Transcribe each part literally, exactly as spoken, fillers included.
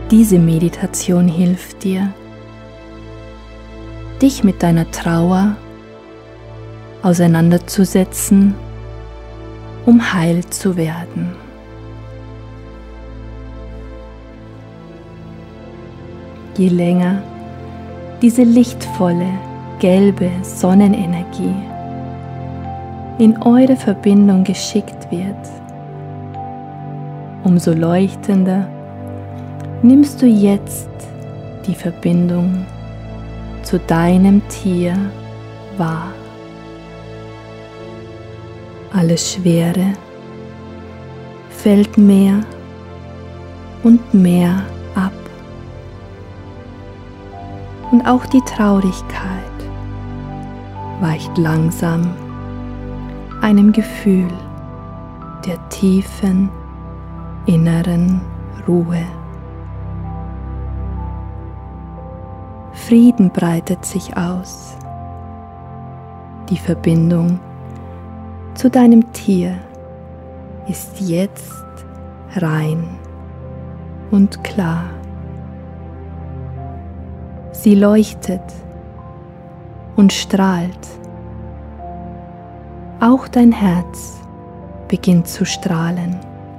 Diese Meditation hilft dir, dich mit deiner Trauer auseinanderzusetzen, um heil zu werden. Je länger diese lichtvolle, gelbe Sonnenenergie in eure Verbindung geschickt wird, umso leuchtender nimmst du jetzt die Verbindung zu deinem Tier wahr. Alles Schwere fällt mehr und mehr ab. Und auch die Traurigkeit weicht langsam einem Gefühl der tiefen inneren Ruhe. Frieden breitet sich aus. Die Verbindung zu deinem Tier ist jetzt rein und klar. Sie leuchtet und strahlt. Auch dein Herz beginnt zu strahlen.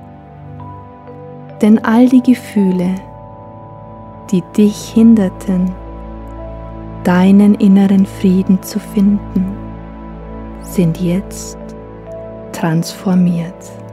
Denn all die Gefühle, die dich hinderten, deinen inneren Frieden zu finden, sind jetzt transformiert.